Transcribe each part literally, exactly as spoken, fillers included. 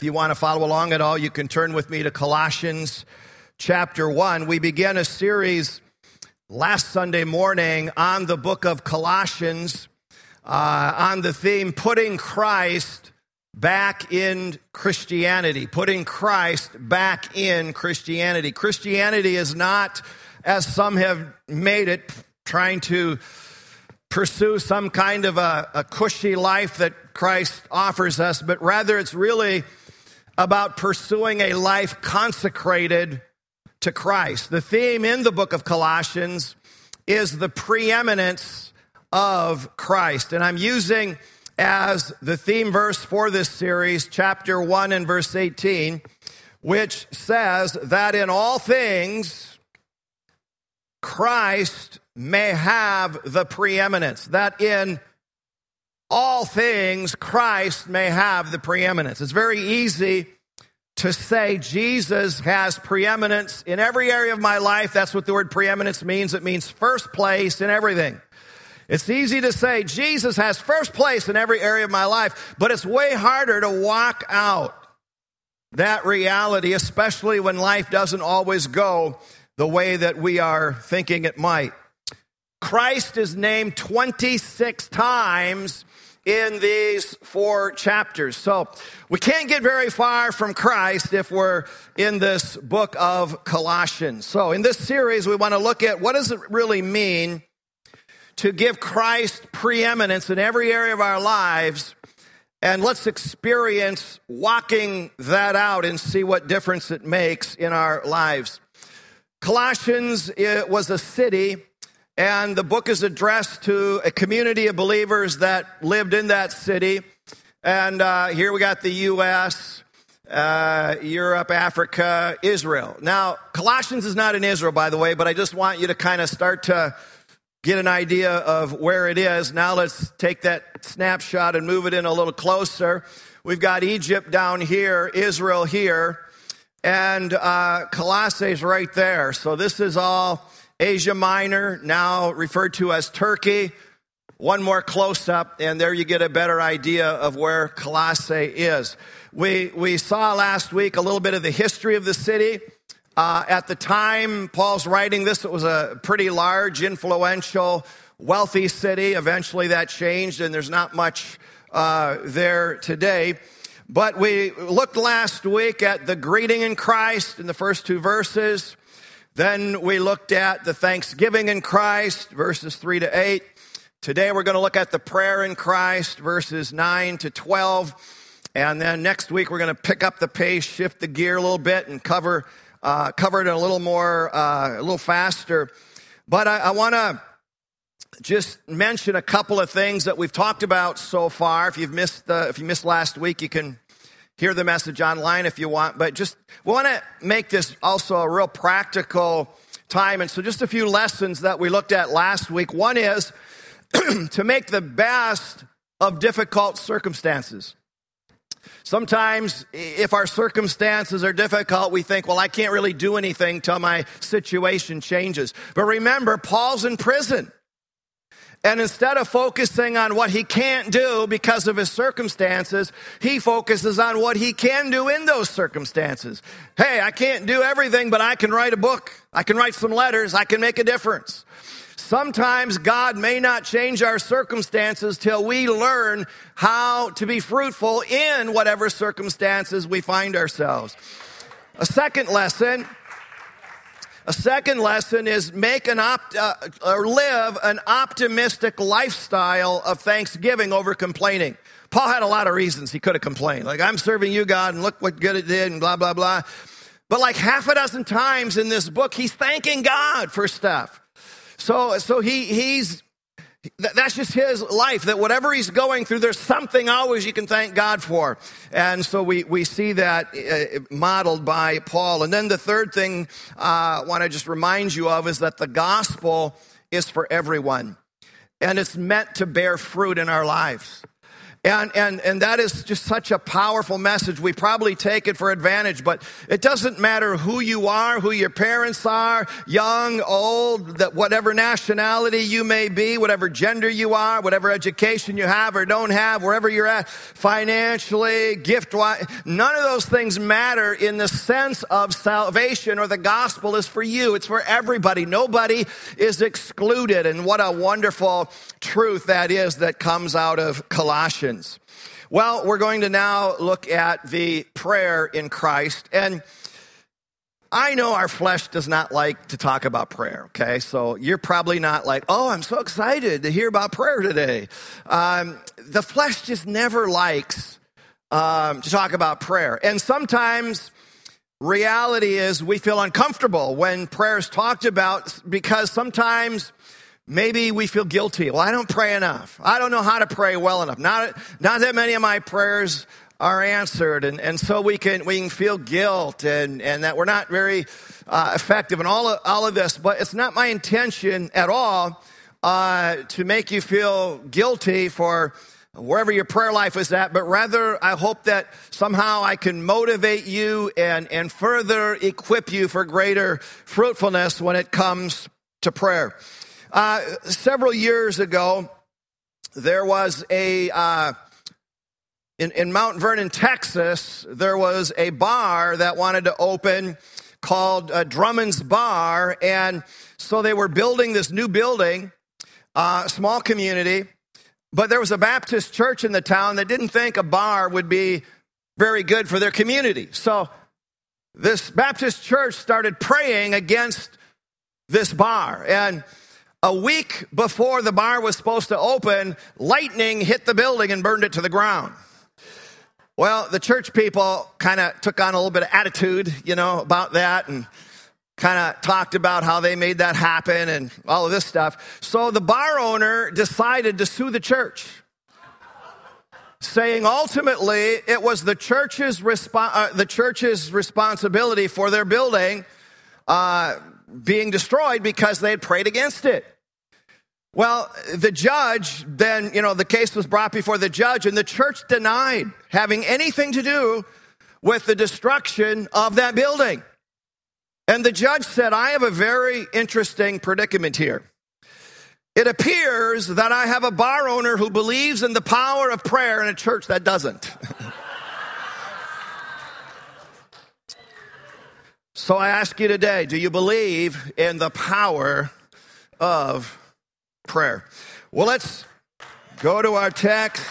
If you want to follow along at all, you can turn with me to Colossians chapter one. We began a series last Sunday morning on the book of Colossians, uh, on the theme, putting Christ back in Christianity, putting Christ back in Christianity. Christianity is not, as some have made it, trying to pursue some kind of a, a cushy life that Christ offers us, but rather it's really about pursuing a life consecrated to Christ. The theme in the book of Colossians is the preeminence of Christ. And I'm using as the theme verse for this series, chapter one and verse eighteen, which says that in all things, Christ may have the preeminence. That in all things, Christ may have the preeminence. It's very easy to say Jesus has preeminence in every area of my life. That's what the word preeminence means. It means first place in everything. It's easy to say Jesus has first place in every area of my life, but it's way harder to walk out that reality, especially when life doesn't always go the way that we are thinking it might. Christ is named twenty-six times in these four chapters. So we can't get very far from Christ if we're in this book of Colossians. So in this series, we want to look at what does it really mean to give Christ preeminence in every area of our lives, and let's experience walking that out and see what difference it makes in our lives. Colossians, it was a city, and the book is addressed to a community of believers that lived in that city. And uh, here we got the U S, uh, Europe, Africa, Israel. Now, Colossians is not in Israel, by the way, but I just want you to kind of start to get an idea of where it is. Now let's take that snapshot and move it in a little closer. We've got Egypt down here, Israel here, and uh, Colossae is right there. So this is all Asia Minor, now referred to as Turkey. One more close-up, and there you get a better idea of where Colossae is. We we saw last week a little bit of the history of the city. Uh, at the time Paul's writing this, it was a pretty large, influential, wealthy city. Eventually that changed, and there's not much uh, there today. But we looked last week at the greeting in Christ in the first two verses. Then we looked at the thanksgiving in Christ, verses three to eight. Today we're going to look at the prayer in Christ, verses nine to twelve. And then next week we're going to pick up the pace, shift the gear a little bit, and cover uh, cover it a little more, uh, a little faster. But I, I want to just mention a couple of things that we've talked about so far. If you've missed the, if you missed last week, you can hear the message online if you want, but just we want to make this also a real practical time. And so just a few lessons that we looked at last week. One is to make the best of difficult circumstances. Sometimes if our circumstances are difficult, we think, well, I can't really do anything till my situation changes. But remember, Paul's in prison. And instead of focusing on what he can't do because of his circumstances, he focuses on what he can do in those circumstances. Hey, I can't do everything, but I can write a book. I can write some letters. I can make a difference. Sometimes God may not change our circumstances till we learn how to be fruitful in whatever circumstances we find ourselves. A second lesson... A second lesson is make an opt uh, or live an optimistic lifestyle of thanksgiving over complaining. Paul had a lot of reasons he could have complained. Like, I'm serving you, God, and look what good it did, and blah, blah, blah. But like half a dozen times in this book, he's thanking God for stuff. So, so he he's that's just his life, that whatever he's going through, there's something always you can thank God for. And so we, we see that uh, modeled by Paul. And then the third thing uh, I want to just remind you of is that the gospel is for everyone. And it's meant to bear fruit in our lives. And, and, and that is just such a powerful message. We probably take it for advantage, but it doesn't matter who you are, who your parents are, young, old, that whatever nationality you may be, whatever gender you are, whatever education you have or don't have, wherever you're at, financially, gift-wise, none of those things matter in the sense of salvation or the gospel is for you. It's for everybody. Nobody is excluded. And what a wonderful truth that is that comes out of Colossians. Well, we're going to now look at the prayer in Christ. And I know our flesh does not like to talk about prayer, okay? So you're probably not like, oh, I'm so excited to hear about prayer today. Um, the flesh just never likes um, to talk about prayer. And sometimes reality is we feel uncomfortable when prayer is talked about because sometimes maybe we feel guilty. Well, I don't pray enough. I don't know how to pray well enough. Not, not that many of my prayers are answered. And, and so we can, we can feel guilt and, and that we're not very uh, effective and all of, all of this. But it's not my intention at all uh, to make you feel guilty for wherever your prayer life is at, but rather I hope that somehow I can motivate you and, and further equip you for greater fruitfulness when it comes to prayer. Uh, several years ago, there was a, uh, in, in Mount Vernon, Texas, there was a bar that wanted to open called uh, Drummond's Bar. And so they were building this new building, uh, small community, but there was a Baptist church in the town that didn't think a bar would be very good for their community. So this Baptist church started praying against this bar. And a week before the bar was supposed to open, lightning hit the building and burned it to the ground. Well, the church people kind of took on a little bit of attitude, you know, about that and kind of talked about how they made that happen and all of this stuff. So the bar owner decided to sue the church, saying ultimately it was the church's respo- uh, the church's responsibility for their building uh, being destroyed because they had prayed against it. Well, the judge, then, you know, the case was brought before the judge, and the church denied having anything to do with the destruction of that building. And the judge said, I have a very interesting predicament here. It appears that I have a bar owner who believes in the power of prayer in a church that doesn't. So I ask you today, do you believe in the power of prayer? Well, let's go to our text.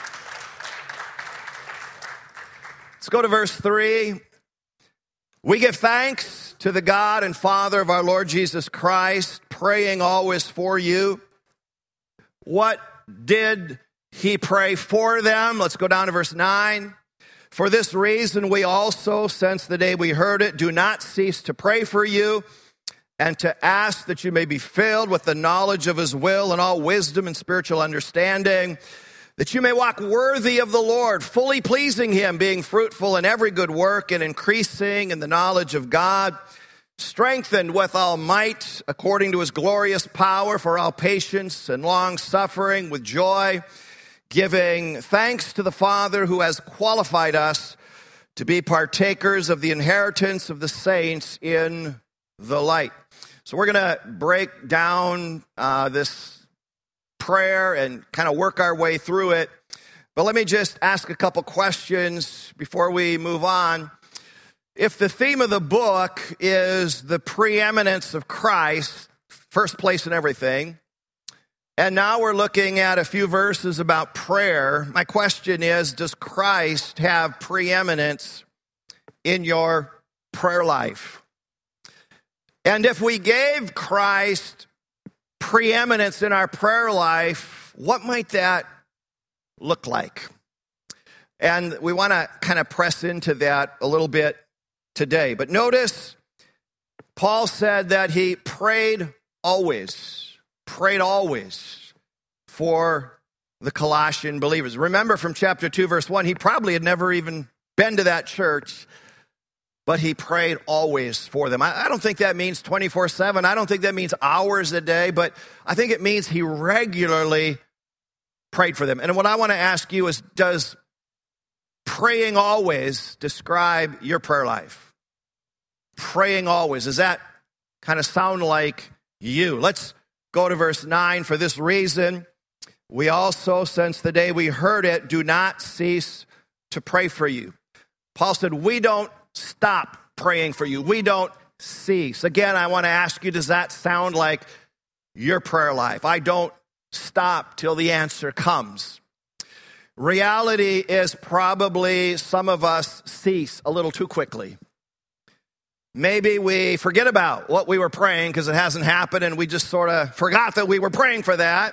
Let's go to verse three. We give thanks to the God and Father of our Lord Jesus Christ, praying always for you. What did he pray for them? Let's go down to verse nine. For this reason, we also, since the day we heard it, do not cease to pray for you and to ask that you may be filled with the knowledge of his will and all wisdom and spiritual understanding, that you may walk worthy of the Lord, fully pleasing him, being fruitful in every good work and increasing in the knowledge of God, strengthened with all might according to his glorious power for all patience and long suffering with joy, giving thanks to the Father who has qualified us to be partakers of the inheritance of the saints in the light. So we're going to break down uh, this prayer and kind of work our way through it. But let me just ask a couple questions before we move on. If the theme of the book is the preeminence of Christ, first place in everything, and now we're looking at a few verses about prayer, my question is, does Christ have preeminence in your prayer life? And if we gave Christ preeminence in our prayer life, what might that look like? And we want to kind of press into that a little bit today. But notice, Paul said that he prayed always, prayed always for the Colossian believers. Remember from chapter two, verse one, he probably had never even been to that church, but he prayed always for them. I, I don't think that means twenty-four seven. I don't think that means hours a day, but I think it means he regularly prayed for them. And what I want to ask you is, does praying always describe your prayer life? Praying always. Does that kind of sound like you? Let's go to verse nine. For this reason, we also, since the day we heard it, do not cease to pray for you. Paul said, we don't stop praying for you. We don't cease. Again, I want to ask you, does that sound like your prayer life? I don't stop till the answer comes. Reality is probably some of us cease a little too quickly. Maybe we forget about what we were praying because it hasn't happened and we just sort of forgot that we were praying for that.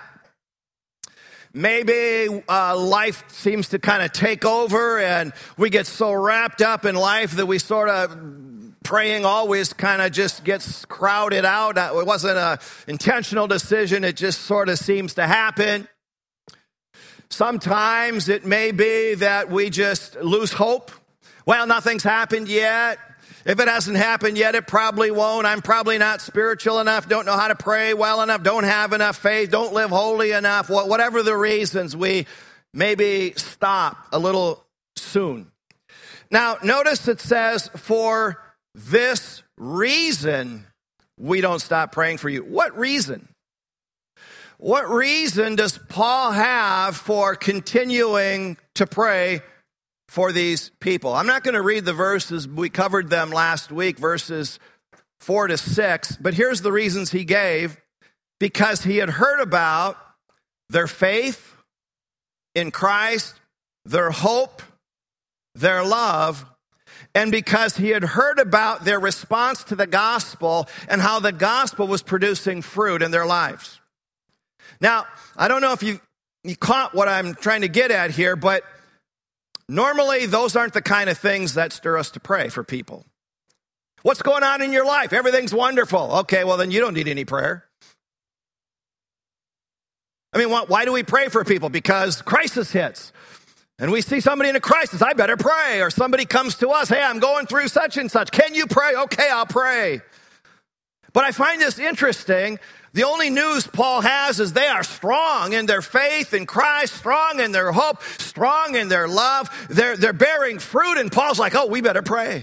Maybe uh, life seems to kind of take over and we get so wrapped up in life that we sort of, praying always kind of just gets crowded out. It wasn't an intentional decision. It just sort of seems to happen. Sometimes it may be that we just lose hope. Well, nothing's happened yet. If it hasn't happened yet, it probably won't. I'm probably not spiritual enough, don't know how to pray well enough, don't have enough faith, don't live holy enough. Whatever the reasons, we maybe stop a little soon. Now, notice it says, for this reason, we don't stop praying for you. What reason? What reason does Paul have for continuing to pray for these people? I'm not going to read the verses. We covered them last week, verses four to six. But here's the reasons he gave. Because he had heard about their faith in Christ, their hope, their love, and because he had heard about their response to the gospel and how the gospel was producing fruit in their lives. Now, I don't know if you, you caught what I'm trying to get at here, but normally those aren't the kind of things that stir us to pray for people. What's going on in your life? Everything's wonderful. Okay, well then you don't need any prayer. I mean, why do we pray for people? Because crisis hits. And we see somebody in a crisis, I better pray. Or somebody comes to us, hey, I'm going through such and such. Can you pray? Okay, I'll pray. But I find this interesting. The only news Paul has is they are strong in their faith in Christ, strong in their hope, strong in their love. They're, they're bearing fruit. And Paul's like, oh, we better pray.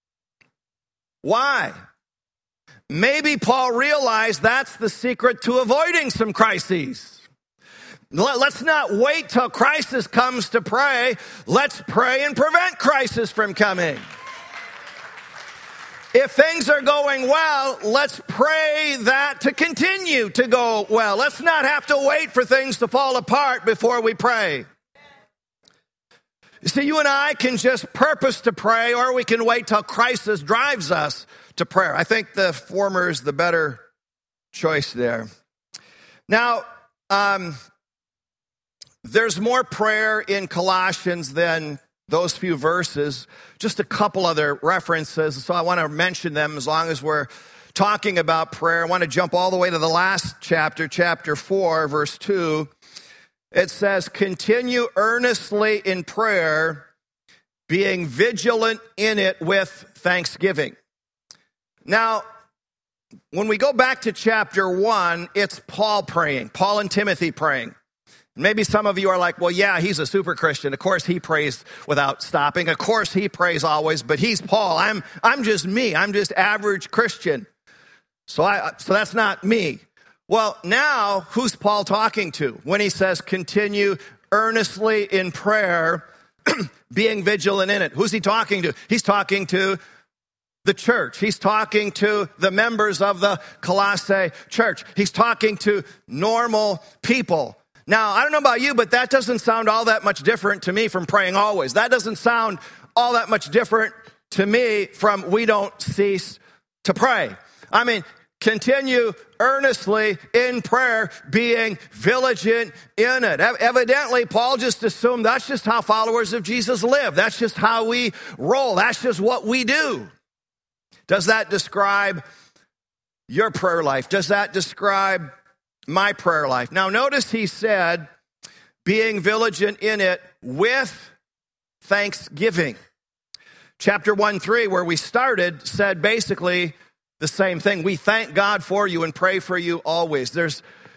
Why? Maybe Paul realized that's the secret to avoiding some crises. Let's not wait till crisis comes to pray. Let's pray and prevent crisis from coming. If things are going well, let's pray that to continue to go well. Let's not have to wait for things to fall apart before we pray. You see, you and I can just purpose to pray, or we can wait till crisis drives us to prayer. I think the former is the better choice there. Now, um, there's more prayer in Colossians than those few verses. Just a couple other references, so I want to mention them as long as we're talking about prayer. I want to jump all the way to the last chapter, chapter four, verse two. It says, continue earnestly in prayer, being vigilant in it with thanksgiving. Now, when we go back to chapter one, it's Paul praying, Paul and Timothy praying. Maybe some of you are like, well, yeah, he's a super Christian. Of course he prays without stopping. Of course he prays always, but he's Paul. I'm I'm just me. I'm just average Christian. So I so that's not me. Well, now who's Paul talking to when he says continue earnestly in prayer, being vigilant in it? Who's he talking to? He's talking to the church. He's talking to the members of the Colossae church. He's talking to normal people. Now, I don't know about you, but that doesn't sound all that much different to me from praying always. That doesn't sound all that much different to me from we don't cease to pray. I mean, continue earnestly in prayer, being vigilant in it. Evidently, Paul just assumed that's just how followers of Jesus live. That's just how we roll. That's just what we do. Does that describe your prayer life? Does that describe my prayer life? Now, notice he said, being vigilant in it with thanksgiving. Chapter one, three, where we started, said basically the same thing. We thank God for you and pray for you always. There's,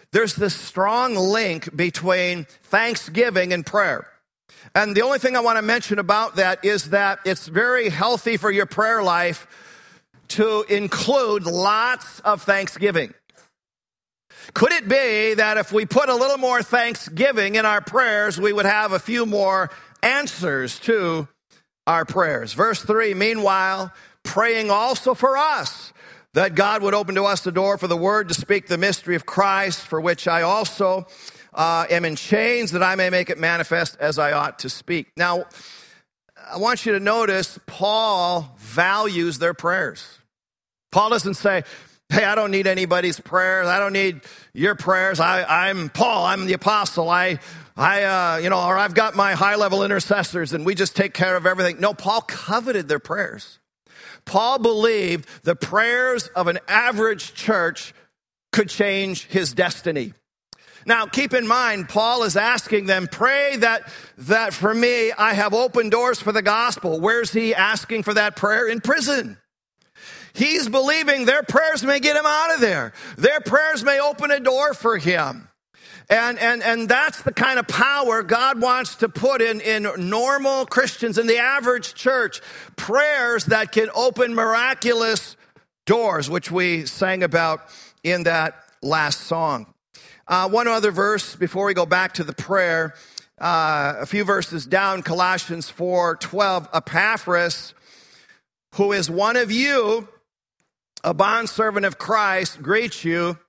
there's this strong link between thanksgiving and prayer. And the only thing I want to mention about that is that it's very healthy for your prayer life to include lots of thanksgiving. Could it be that if we put a little more thanksgiving in our prayers, we would have a few more answers to our prayers? Verse three, meanwhile, praying also for us, that God would open to us the door for the word to speak the mystery of Christ, for which I also uh, am in chains, that I may make it manifest as I ought to speak. Now, I want you to notice Paul values their prayers. Paul doesn't say, hey, I don't need anybody's prayers. I don't need your prayers. I, I'm Paul. I'm the apostle. I, I, uh, you know, or I've got my high-level intercessors, and we just take care of everything. No, Paul coveted their prayers. Paul believed the prayers of an average church could change his destiny. Now, keep in mind, Paul is asking them, pray that, that for me, I have open doors for the gospel. Where's he asking for that prayer? In prison. He's believing their prayers may get him out of there. Their prayers may open a door for him. And, and, and that's the kind of power God wants to put in, in normal Christians, in the average church. Prayers that can open miraculous doors, which we sang about in that last song. Uh, one other verse before we go back to the prayer. Uh, a few verses down, Colossians four twelve. Epaphras, who is one of you, a bondservant of Christ, greets you,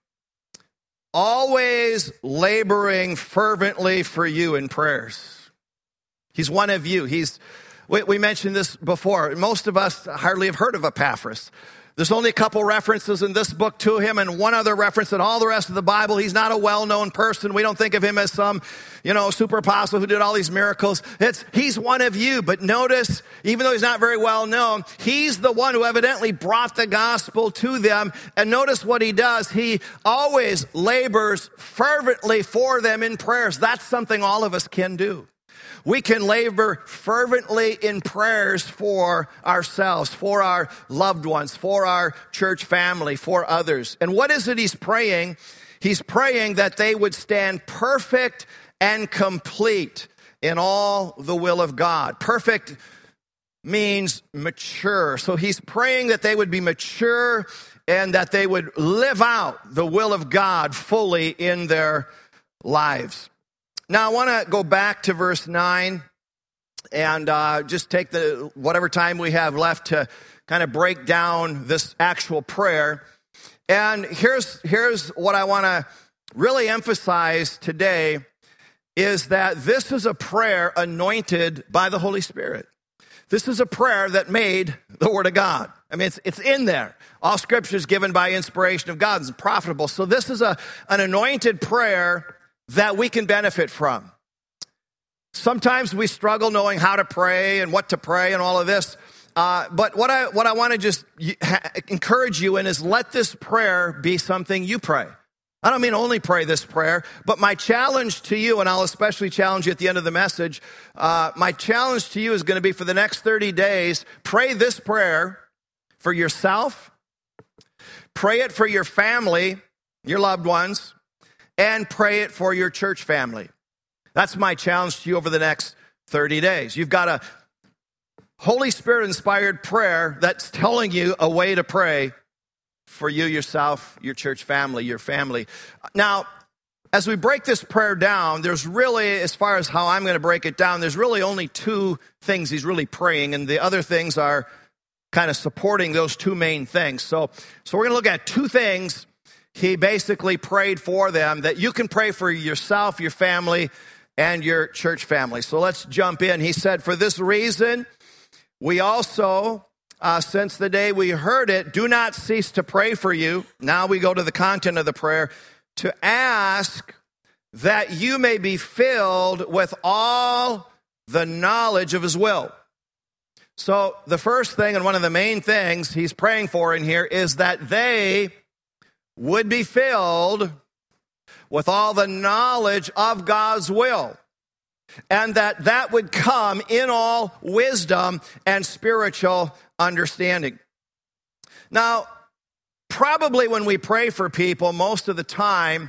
always laboring fervently for you in prayers. He's one of you. He's. We, we mentioned this before. Most of us hardly have heard of Epaphras. There's only a couple references in this book to him and one other reference in all the rest of the Bible. He's not a well-known person. We don't think of him as some, you know, super apostle who did all these miracles. It's, he's one of you. But notice, even though he's not very well known, he's the one who evidently brought the gospel to them. And notice what he does. He always labors fervently for them in prayers. That's something all of us can do. We can labor fervently in prayers for ourselves, for our loved ones, for our church family, for others. And what is it he's praying? He's praying that they would stand perfect and complete in all the will of God. Perfect means mature. So he's praying that they would be mature and that they would live out the will of God fully in their lives. Now, I want to go back to verse nine and uh, just take the whatever time we have left to kind of break down this actual prayer. And here's, here's what I want to really emphasize today is that this is a prayer anointed by the Holy Spirit. This is a prayer that made the Word of God. I mean, it's, it's in there. All Scripture is given by inspiration of God. It's profitable. So this is a, an anointed prayer that we can benefit from. Sometimes we struggle knowing how to pray and what to pray and all of this. Uh, but what I what I want to just encourage you in is let this prayer be something you pray. I don't mean only pray this prayer, but my challenge to you, and I'll especially challenge you at the end of the message, uh, my challenge to you is going to be for the next thirty days, pray this prayer for yourself, pray it for your family, your loved ones, and pray it for your church family. That's my challenge to you over the next thirty days. You've got a Holy Spirit-inspired prayer that's telling you a way to pray for you, yourself, your church family, your family. Now, as we break this prayer down, there's really, as far as how I'm going to break it down, there's really only two things he's really praying, and the other things are kind of supporting those two main things. So, so we're going to look at two things he basically prayed for them that you can pray for yourself, your family, and your church family. So let's jump in. He said, for this reason, we also, uh, since the day we heard it, do not cease to pray for you. Now we go to the content of the prayer, to ask that you may be filled with all the knowledge of his will. So the first thing, and one of the main things he's praying for in here, is that they would be filled with all the knowledge of God's will, and that that would come in all wisdom and spiritual understanding. Now, probably when we pray for people, most of the time,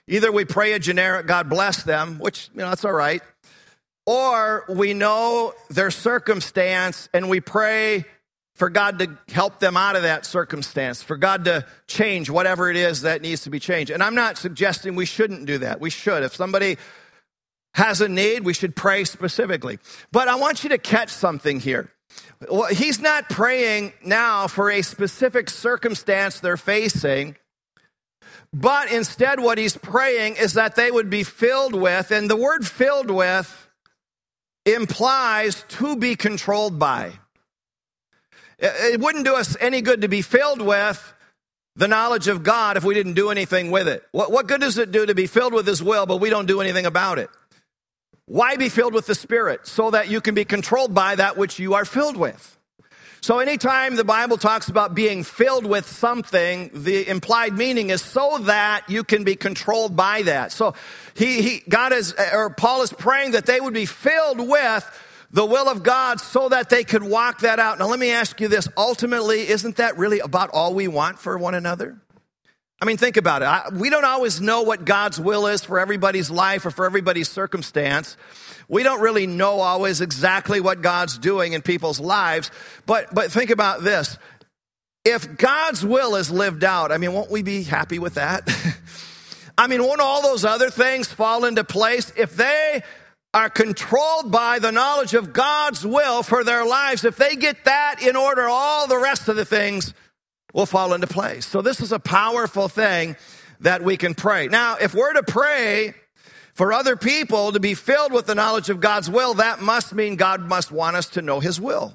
Either we pray a generic, God bless them, which, you know, that's all right. Or we know their circumstance and we pray for God to help them out of that circumstance, for God to change whatever it is that needs to be changed. And I'm not suggesting we shouldn't do that. We should. If somebody has a need, we should pray specifically. But I want you to catch something here. Well, he's not praying now for a specific circumstance they're facing, but instead what he's praying is that they would be filled with, and the word filled with implies to be controlled by. It wouldn't do us any good to be filled with the knowledge of God if we didn't do anything with it. What, what good does it do to be filled with his will, but we don't do anything about it? Why be filled with the Spirit? So that you can be controlled by that which you are filled with. So anytime the Bible talks about being filled with something, the implied meaning is so that you can be controlled by that. So he, he God is, or Paul is praying that they would be filled with the will of God so that they could walk that out. Now let me ask you this. Ultimately, isn't that really about all we want for one another? I mean, think about it. I, we don't always know what God's will is for everybody's life or for everybody's circumstance. We don't really know always exactly what God's doing in people's lives. But, but think about this. If God's will is lived out, I mean, won't we be happy with that? I mean, won't all those other things fall into place? If they are controlled by the knowledge of God's will for their lives, if they get that in order, all the rest of the things will fall into place. So this is a powerful thing that we can pray. Now, if we're to pray for other people to be filled with the knowledge of God's will, that must mean God must want us to know his will.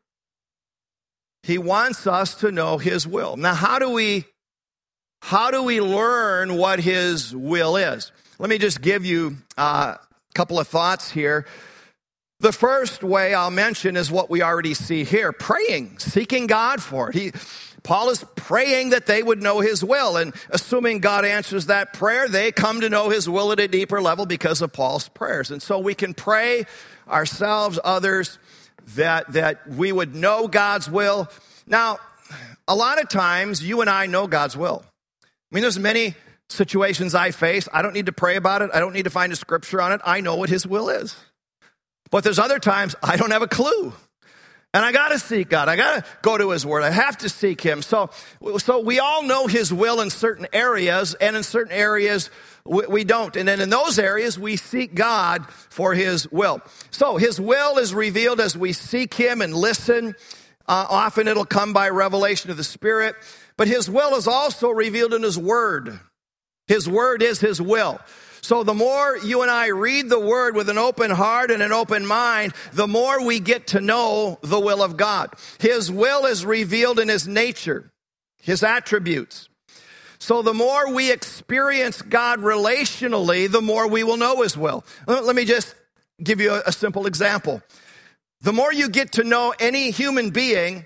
He wants us to know his will. Now, how do we, how do we learn what his will is? Let me just give you uh, a couple of thoughts here. The first way I'll mention is what we already see here, praying, seeking God for it. He, Paul is praying that they would know his will, and assuming God answers that prayer, they come to know his will at a deeper level because of Paul's prayers. And so we can pray ourselves, others, that, that we would know God's will. Now, a lot of times you and I know God's will. I mean, there's many situations I face. I don't need to pray about it. I don't need to find a scripture on it. I know what his will is. But there's other times I don't have a clue. And I got to seek God. I got to go to his word. I have to seek him. So, so we all know his will in certain areas, and in certain areas we, we don't. And then in those areas, we seek God for his will. So his will is revealed as we seek him and listen. Uh, often it'll come by revelation of the Spirit. But his will is also revealed in his word. His word is his will. So the more you and I read the word with an open heart and an open mind, the more we get to know the will of God. His will is revealed in his nature, his attributes. So the more we experience God relationally, the more we will know his will. Let me just give you a simple example. The more you get to know any human being,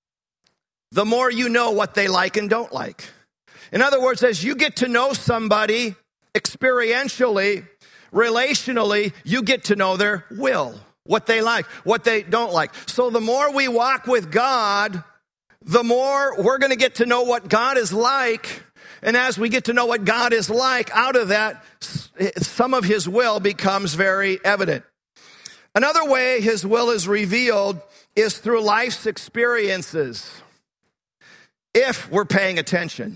the more you know what they like and don't like. In other words, as you get to know somebody experientially, relationally, you get to know their will, what they like, what they don't like. So the more we walk with God, the more we're going to get to know what God is like. And as we get to know what God is like, out of that, some of his will becomes very evident. Another way his will is revealed is through life's experiences. If we're paying attention,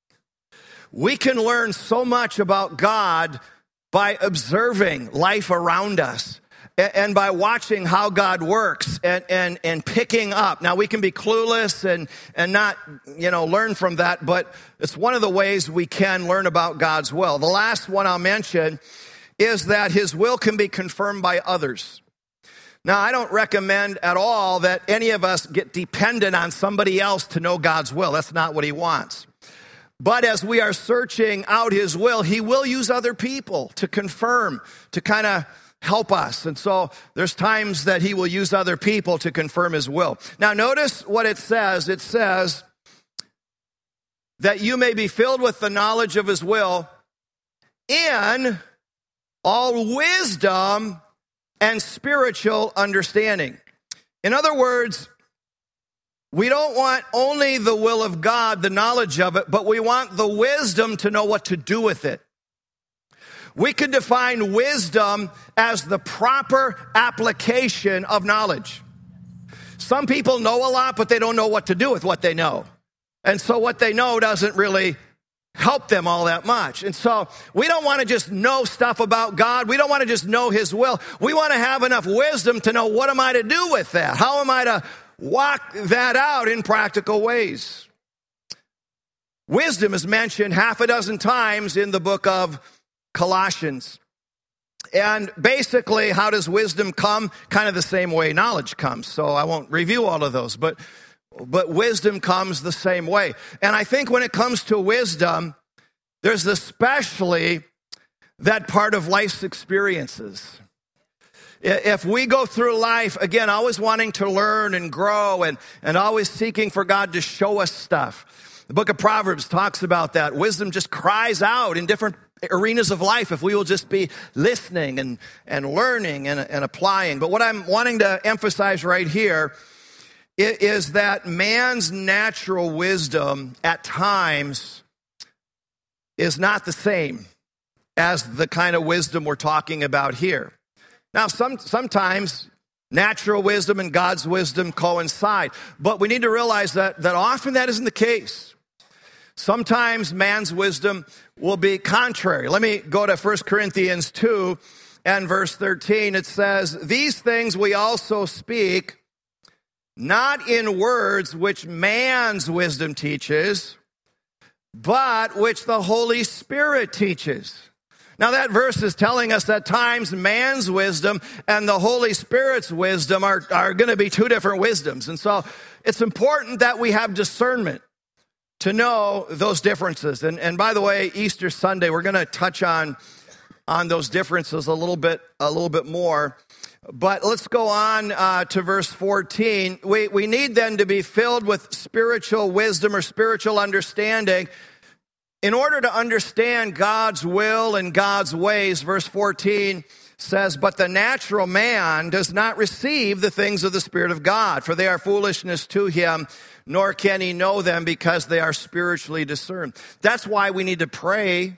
we can learn so much about God by observing life around us and by watching how God works and, and, and picking up. Now, we can be clueless and, and not, you know, learn from that, but it's one of the ways we can learn about God's will. The last one I'll mention is that his will can be confirmed by others. Now, I don't recommend at all that any of us get dependent on somebody else to know God's will. That's not what he wants. But as we are searching out his will, he will use other people to confirm, to kind of help us. And so there's times that he will use other people to confirm his will. Now, notice what it says. It says that you may be filled with the knowledge of his will in all wisdom and spiritual understanding. In other words, we don't want only the will of God, the knowledge of it, but we want the wisdom to know what to do with it. We could define wisdom as the proper application of knowledge. Some people know a lot, but they don't know what to do with what they know. And so what they know doesn't really help them all that much. And so we don't want to just know stuff about God. We don't want to just know his will. We want to have enough wisdom to know, what am I to do with that? How am I to walk that out in practical ways? Wisdom is mentioned half a dozen times in the book of Colossians. And basically, how does wisdom come? Kind of the same way knowledge comes. So I won't review all of those, but But wisdom comes the same way. And I think when it comes to wisdom, there's especially that part of life's experiences. If we go through life, again, always wanting to learn and grow and, and always seeking for God to show us stuff. The book of Proverbs talks about that. Wisdom just cries out in different arenas of life if we will just be listening and, and learning and, and applying. But what I'm wanting to emphasize right here is that man's natural wisdom at times is not the same as the kind of wisdom we're talking about here. Now, some, sometimes natural wisdom and God's wisdom coincide, but we need to realize that, that often that isn't the case. Sometimes man's wisdom will be contrary. Let me go to First Corinthians two and verse thirteen. It says, "These things we also speak, not in words which man's wisdom teaches, but which the Holy Spirit teaches." Now that verse is telling us that times man's wisdom and the Holy Spirit's wisdom are, are going to be two different wisdoms. And so it's important that we have discernment to know those differences. And, and by the way, Easter Sunday, we're going to touch on, on those differences a little bit, a little bit more. But let's go on uh, to verse fourteen. We, we need then to be filled with spiritual wisdom or spiritual understanding in order to understand God's will and God's ways. Verse fourteen says, "But the natural man does not receive the things of the Spirit of God, for they are foolishness to him, nor can he know them because they are spiritually discerned." That's why we need to pray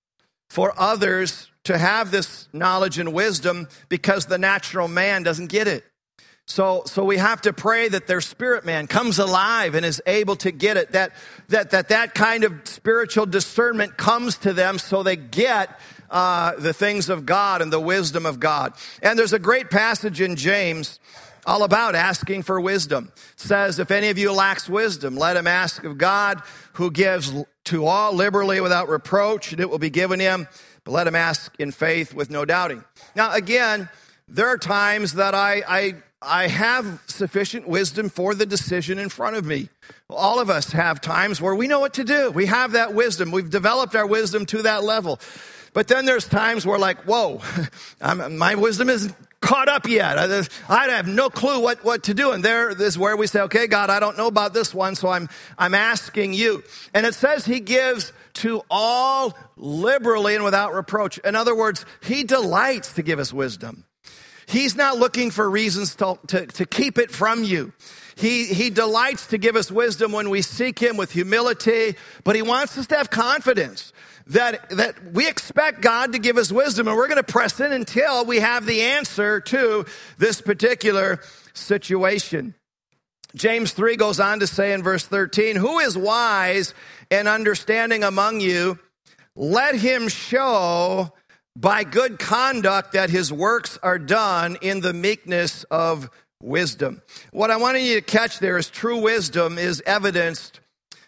for others to have this knowledge and wisdom, because the natural man doesn't get it. So, so we have to pray that their spirit man comes alive and is able to get it, that that that, that kind of spiritual discernment comes to them so they get uh, the things of God and the wisdom of God. And there's a great passage in James all about asking for wisdom. It says, "If any of you lacks wisdom, let him ask of God, who gives to all liberally without reproach, and it will be given him. But let him ask in faith with no doubting." Now, again, there are times that I, I, I have sufficient wisdom for the decision in front of me. All of us have times where we know what to do. We have that wisdom. We've developed our wisdom to that level. But then there's times where, like, whoa, I'm, my wisdom isn't caught up yet. I, I have no clue what, what to do. And there is where we say, okay, God, I don't know about this one, so I'm, I'm asking you. And it says he gives to all liberally and without reproach. In other words, he delights to give us wisdom. He's not looking for reasons to, to, to keep it from you. He, he delights to give us wisdom when we seek him with humility, but he wants us to have confidence that, that we expect God to give us wisdom, and we're going to press in until we have the answer to this particular situation. James three goes on to say in verse thirteen, "Who is wise and understanding among you? Let him show by good conduct that his works are done in the meekness of wisdom." What I want you to catch there is true wisdom is evidenced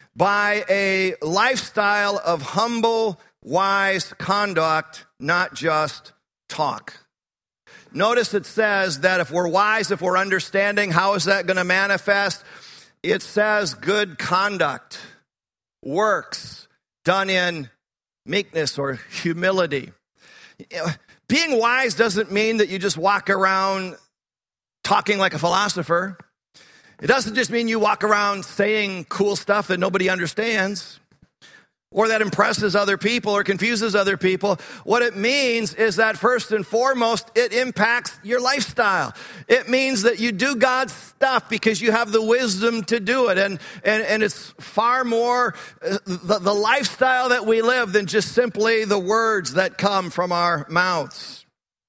by a lifestyle of humble, wise conduct, not just talk. Notice it says that if we're wise, if we're understanding, how is that going to manifest? It says good conduct, works done in meekness or humility. Being wise doesn't mean that you just walk around talking like a philosopher. It doesn't just mean you walk around saying cool stuff that nobody understands. or that impresses other people or confuses other people. What it means is that first and foremost, it impacts your lifestyle. It means that you do God's stuff because you have the wisdom to do it. And, and, and it's far more uh, the, the lifestyle that we live than just simply the words that come from our mouths.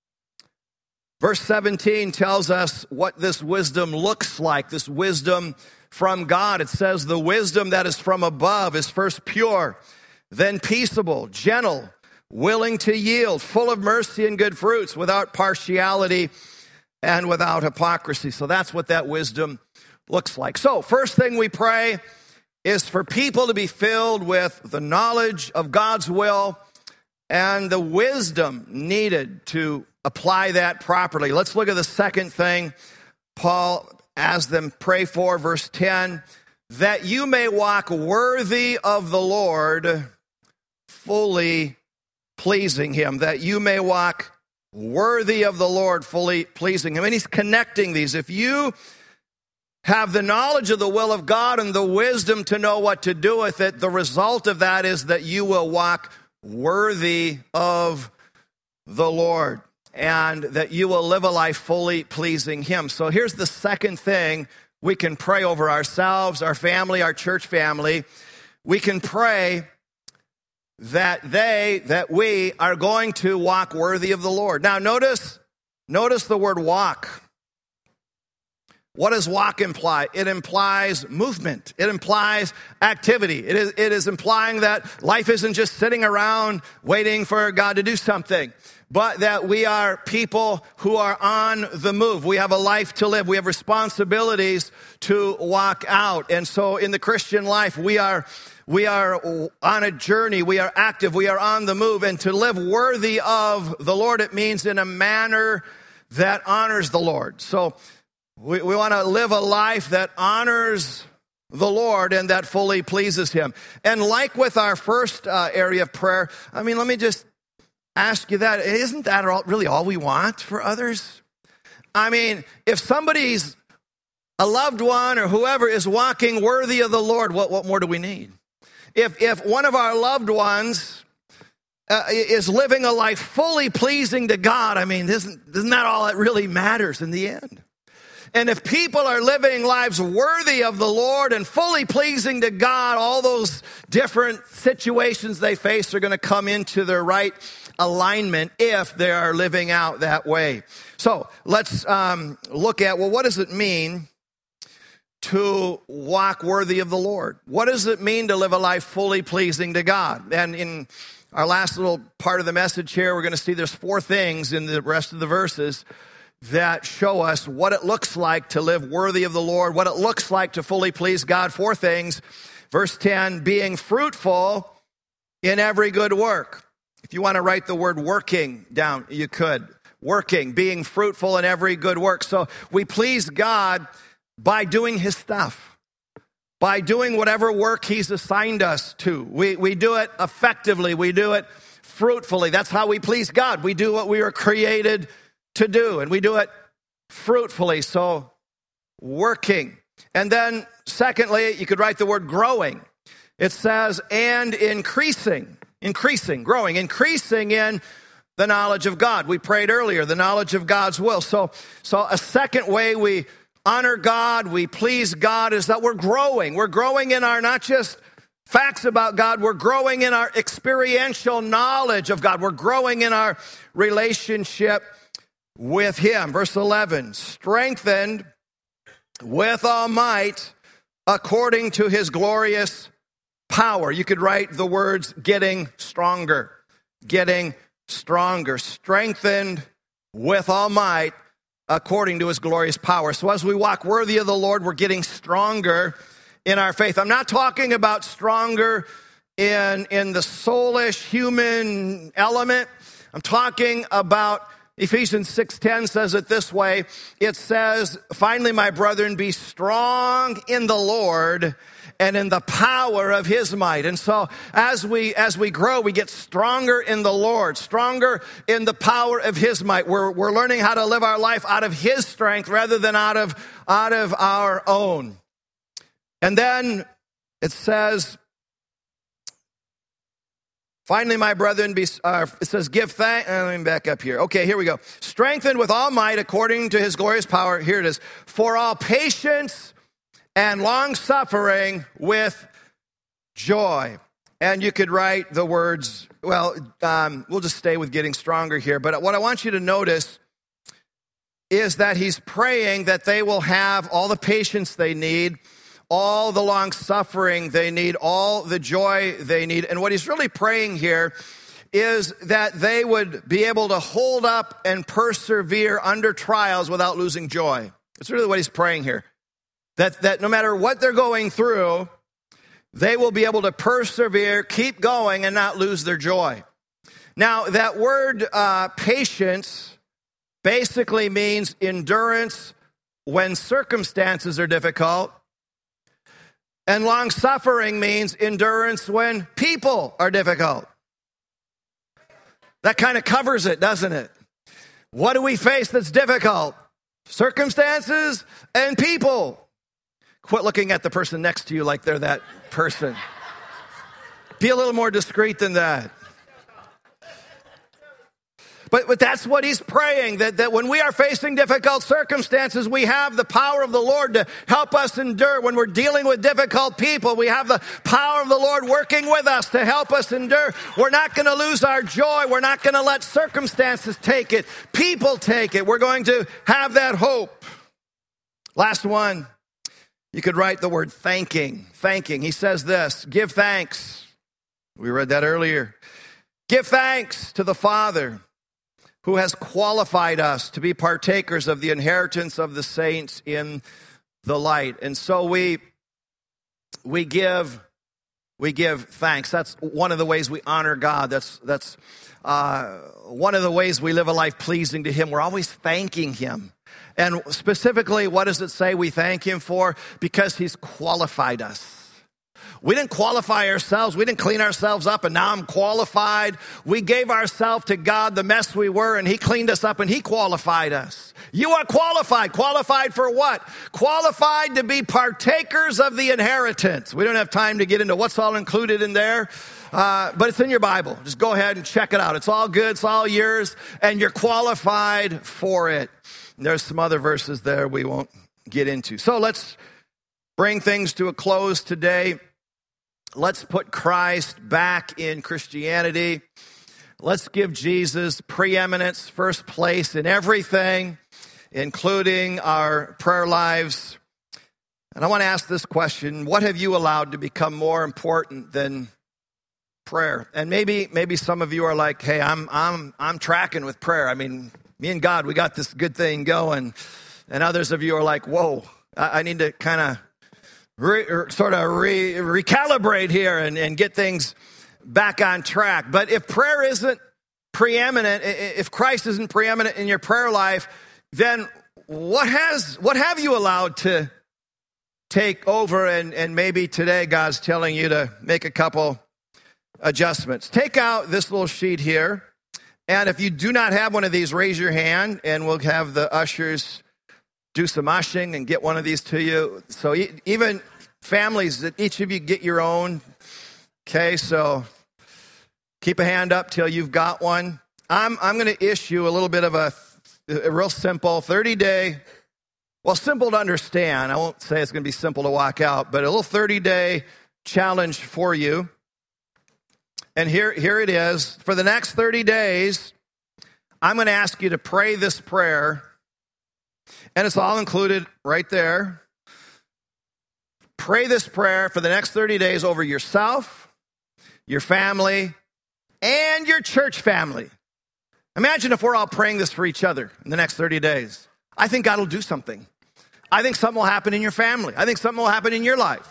Verse seventeen tells us what this wisdom looks like, this wisdom from God. It says the wisdom that is from above is first pure, then peaceable, gentle, willing to yield, full of mercy and good fruits, without partiality and without hypocrisy. So that's what that wisdom looks like. So first thing we pray is for people to be filled with the knowledge of God's will and the wisdom needed to apply that properly. Let's look at the second thing Paul asks them pray for, verse ten, that you may walk worthy of the Lord, fully pleasing him, that you may walk worthy of the Lord, fully pleasing him. And he's connecting these. If you have the knowledge of the will of God and the wisdom to know what to do with it, the result of that is that you will walk worthy of the Lord, and that you will live a life fully pleasing him. So here's the second thing we can pray over ourselves, our family, our church family. We can pray that they, that we are going to walk worthy of the Lord. Now notice, notice the word walk. What does walk imply? It implies movement. It implies activity. It is, it is implying that life isn't just sitting around waiting for God to do something, but that we are people who are on the move. We have a life to live. We have responsibilities to walk out. And so in the Christian life, we are we are on a journey. We are active. We are on the move. And to live worthy of the Lord, it means in a manner that honors the Lord. So we, we want to live a life that honors the Lord and that fully pleases him. And like with our first uh, area of prayer, I mean, let me just ask you that. Isn't that all, really all we want for others? I mean, if somebody's a loved one or whoever is walking worthy of the Lord, what, what more do we need? If, if one of our loved ones uh, is living a life fully pleasing to God, I mean, isn't, isn't that all that really matters in the end? And if people are living lives worthy of the Lord and fully pleasing to God, all those different situations they face are going to come into their right alignment if they are living out that way. So let's um, look at, well, what does it mean to walk worthy of the Lord? What does it mean to live a life fully pleasing to God? And in our last little part of the message here, we're going to see there's four things in the rest of the verses that show us what it looks like to live worthy of the Lord, what it looks like to fully please God. Four things. Verse ten, being fruitful in every good work. If you want to write the word working down, you could. Working, being fruitful in every good work. So we please God by doing his stuff, by doing whatever work he's assigned us to. We, we do it effectively. We do it fruitfully. That's how we please God. We do what we were created to do, and we do it fruitfully. So working. And then secondly, you could write the word growing. It says, and increasing, increasing, growing, increasing in the knowledge of God. We prayed earlier, the knowledge of God's will. So, so a second way we honor God, we please God, is that we're growing. We're growing in our, not just facts about God, we're growing in our experiential knowledge of God. We're growing in our relationship with him. Verse eleven, strengthened with all might according to his glorious power. You could write the words getting stronger, getting stronger, strengthened with all might according to his glorious power. So as we walk worthy of the Lord, we're getting stronger in our faith. I'm not talking about stronger in, in the soulish human element. I'm talking about Ephesians six ten says it this way. It says, finally, my brethren, be strong in the Lord and in the power of his might. And so as we as we grow, we get stronger in the Lord, stronger in the power of his might. We're we're learning how to live our life out of his strength rather than out of out of our own. And then it says, Finally, my brethren, be, uh, it says, give thanks. Uh, let me back up here. Okay, here we go. Strengthened with all might according to his glorious power. Here it is. For all patience and long suffering with joy. And you could write the words, well, um, we'll just stay with getting stronger here. But what I want you to notice is that he's praying that they will have all the patience they need, all the long suffering they need, all the joy they need. And what he's really praying here is that they would be able to hold up and persevere under trials without losing joy. It's really what he's praying here. That, that no matter what they're going through, they will be able to persevere, keep going, and not lose their joy. Now, that word uh, patience basically means endurance when circumstances are difficult. And long suffering means endurance when people are difficult. That kind of covers it, doesn't it? What do we face that's difficult? Circumstances and people. Quit looking at the person next to you like they're that person. Be a little more discreet than that. But, but that's what he's praying, that, that when we are facing difficult circumstances, we have the power of the Lord to help us endure. When we're dealing with difficult people, we have the power of the Lord working with us to help us endure. We're not going to lose our joy. We're not going to let circumstances take it. People take it. We're going to have that hope. Last one, you could write the word thanking. Thanking. He says this, give thanks. We read that earlier. Give thanks to the Father, who has qualified us to be partakers of the inheritance of the saints in the light. And so we we give we give thanks. That's one of the ways we honor God. That's that's uh, one of the ways we live a life pleasing to him. We're always thanking him. And specifically, what does it say we thank him for? Because he's qualified us. We didn't qualify ourselves. We didn't clean ourselves up, and now I'm qualified. We gave ourselves to God, the mess we were, and he cleaned us up, and he qualified us. You are qualified. Qualified for what? Qualified to be partakers of the inheritance. We don't have time to get into what's all included in there, uh, but it's in your Bible. Just go ahead and check it out. It's all good. It's all yours, and you're qualified for it. And there's some other verses there we won't get into. So let's bring things to a close today. Let's put Christ back in Christianity. Let's give Jesus preeminence, first place in everything, including our prayer lives. And I want to ask this question: what have you allowed to become more important than prayer? And maybe maybe some of you are like, hey, I'm I'm I'm tracking with prayer. I mean, me and God, we got this good thing going. And others of you are like, whoa, I, I need to kind of Re, sort of re, recalibrate here and, and get things back on track. But if prayer isn't preeminent, if Christ isn't preeminent in your prayer life, then what has what have you allowed to take over? And, and maybe today God's telling you to make a couple adjustments. Take out this little sheet here. And if you do not have one of these, raise your hand, and we'll have the ushers do some ushing and get one of these to you. So even families, that each of you get your own. Okay, so keep a hand up till you've got one. I'm I'm going to issue a little bit of a, a real simple thirty-day, well, simple to understand. I won't say it's going to be simple to walk out, but a little thirty-day challenge for you. And here, here it is. For the next thirty days, I'm going to ask you to pray this prayer. And it's all included right there. Pray this prayer for the next thirty days over yourself, your family, and your church family. Imagine if we're all praying this for each other in the next thirty days. I think God will do something. I think something will happen in your family. I think something will happen in your life.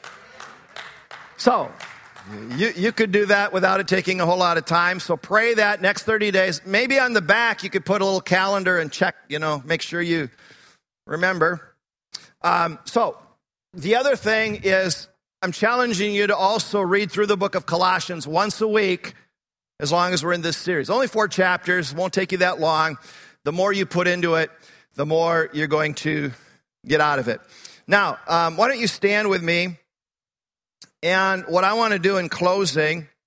So, you, you could do that without it taking a whole lot of time. So pray that next thirty days. Maybe on the back you could put a little calendar and check, you know, make sure you remember. Um, so the other thing is I'm challenging you to also read through the book of Colossians once a week, as long as we're in this series. Only four chapters, won't take you that long. The more you put into it, the more you're going to get out of it. Now, um, why don't you stand with me? And what I want to do in closing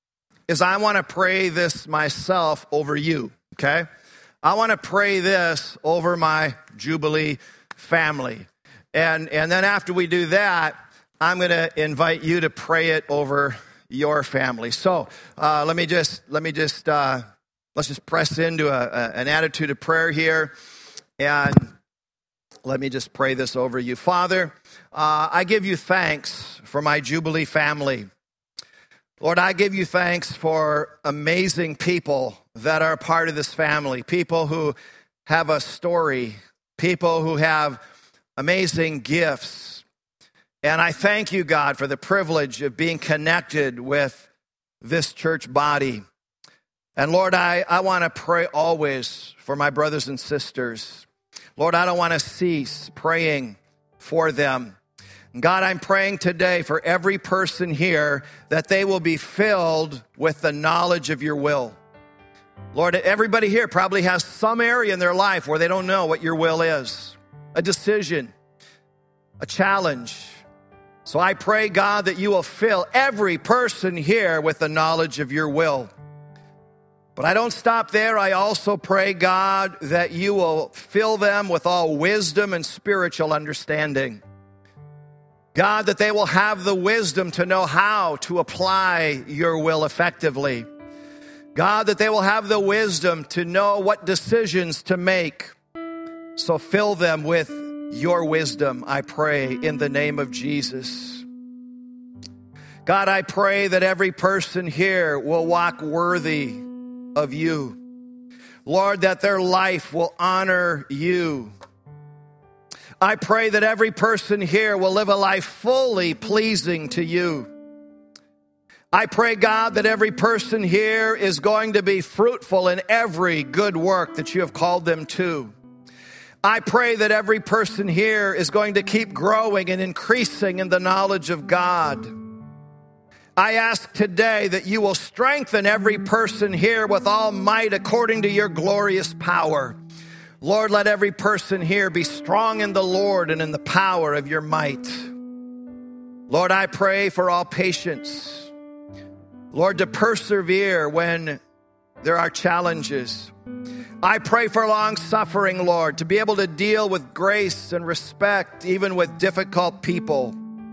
is I want to pray this myself over you, okay? I want to pray this over my Jubilee family. And, and then after we do that, I'm going to invite you to pray it over your family. So uh, let me just, let me just, uh, let's just press into a, a, an attitude of prayer here. And let me just pray this over you. Father, uh, I give you thanks for my Jubilee family. Lord, I give you thanks for amazing people that are part of this family, people who have a story, people who have amazing gifts. And I thank you, God, for the privilege of being connected with this church body. And Lord, I, I want to pray always for my brothers and sisters. Lord, I don't want to cease praying for them. God, I'm praying today for every person here that they will be filled with the knowledge of your will. Lord, everybody here probably has some area in their life where they don't know what your will is, a decision, a challenge. So I pray, God, that you will fill every person here with the knowledge of your will. But I don't stop there. I also pray, God, that you will fill them with all wisdom and spiritual understanding. God, that they will have the wisdom to know how to apply your will effectively. God, that they will have the wisdom to know what decisions to make. So fill them with your wisdom, I pray, in the name of Jesus. God, I pray that every person here will walk worthy of you. Lord, that their life will honor you. I pray that every person here will live a life fully pleasing to you. I pray, God, that every person here is going to be fruitful in every good work that you have called them to. I pray that every person here is going to keep growing and increasing in the knowledge of God. I ask today that you will strengthen every person here with all might according to your glorious power. Lord, let every person here be strong in the Lord and in the power of your might. Lord, I pray for all patience. Lord, to persevere when there are challenges. I pray for long suffering, Lord, to be able to deal with grace and respect, even with difficult people.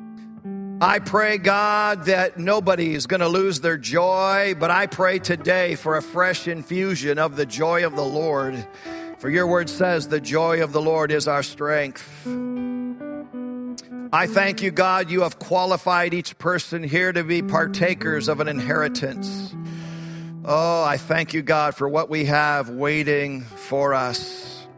I pray, God, that nobody is going to lose their joy, but I pray today for a fresh infusion of the joy of the Lord. For your word says the joy of the Lord is our strength. I thank you, God, you have qualified each person here to be partakers of an inheritance. Oh, I thank you, God, for what we have waiting for us.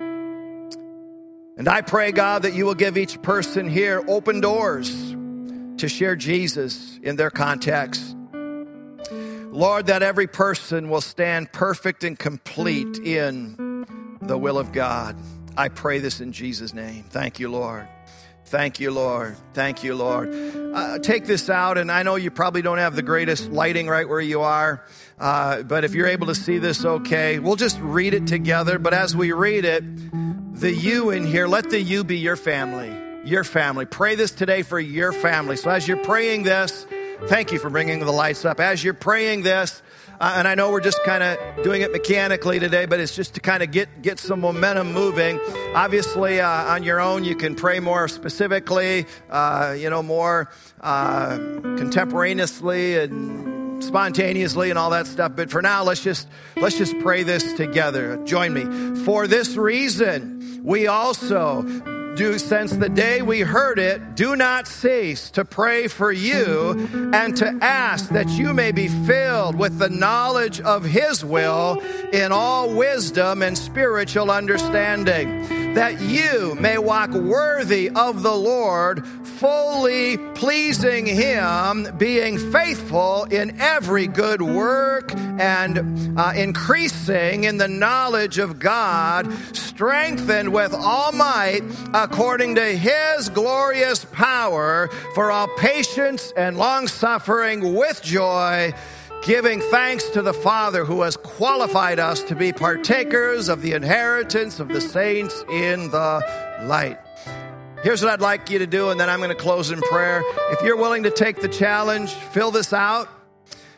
And I pray, God, that you will give each person here open doors to share Jesus in their context. Lord, that every person will stand perfect and complete in the will of God. I pray this in Jesus' name. Thank you, Lord. Thank you, Lord. Thank you, Lord. Uh, take this out, and I know you probably don't have the greatest lighting right where you are, uh, but if you're able to see this, okay. We'll just read it together, but as we read it, the you in here, let the you be your family. Your family. Pray this today for your family. So as you're praying this, thank you for bringing the lights up. As you're praying this, Uh, and I know we're just kind of doing it mechanically today, but it's just to kind of get, get some momentum moving. Obviously, uh, on your own, you can pray more specifically, uh, you know, more uh, contemporaneously and spontaneously and all that stuff. But for now, let's just let's just pray this together. Join me. For this reason, we also do, since the day we heard it, do not cease to pray for you and to ask that you may be filled with the knowledge of his will in all wisdom and spiritual understanding, that you may walk worthy of the Lord, fully pleasing him, being faithful in every good work and uh, increasing in the knowledge of God, strengthened with all might according to his glorious power, for all patience and long suffering with joy, giving thanks to the Father who has qualified us to be partakers of the inheritance of the saints in the light. Here's what I'd like you to do, and then I'm going to close in prayer. If you're willing to take the challenge, fill this out.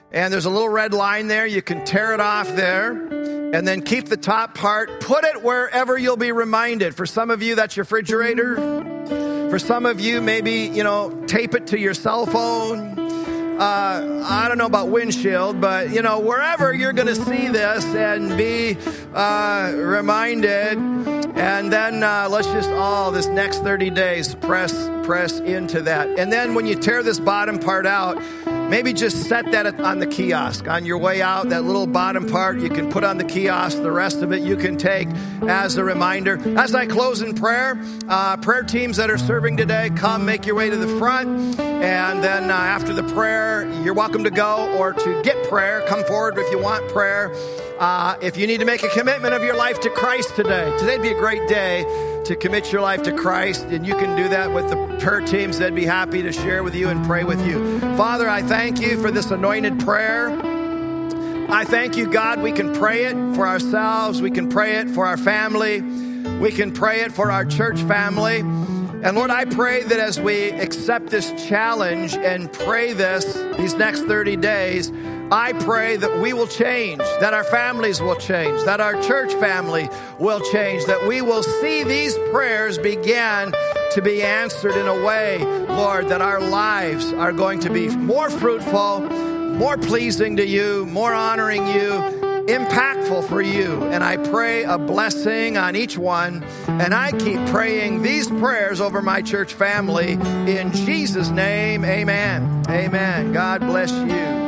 And there's a little red line there. You can tear it off there. And then keep the top part. Put it wherever you'll be reminded. For some of you, that's your refrigerator. For some of you, maybe, you know, tape it to your cell phone. Uh, I don't know about windshield, but, you know, wherever you're going to see this and be uh, reminded. And then uh, let's just all, this next thirty days, press, press into that. And then when you tear this bottom part out, maybe just set that on the kiosk. On your way out, that little bottom part you can put on the kiosk. The rest of it you can take as a reminder. As I close in prayer, uh, prayer teams that are serving today, come make your way to the front. And then uh, after the prayer, you're welcome to go or to get prayer. Come forward if you want prayer. Uh, if you need to make a commitment of your life to Christ today, today'd be a great day to commit your life to Christ, and you can do that with the prayer teams. They'd be happy to share with you and pray with you. Father, I thank you for this anointed prayer. I thank you, God, we can pray it for ourselves. We can pray it for our family. We can pray it for our church family. And Lord, I pray that as we accept this challenge and pray this these next thirty days, I pray that we will change, that our families will change, that our church family will change, that we will see these prayers begin to be answered in a way, Lord, that our lives are going to be more fruitful, more pleasing to you, more honoring you, impactful for you. And I pray a blessing on each one. And I keep praying these prayers over my church family. In Jesus' name, amen. Amen. God bless you.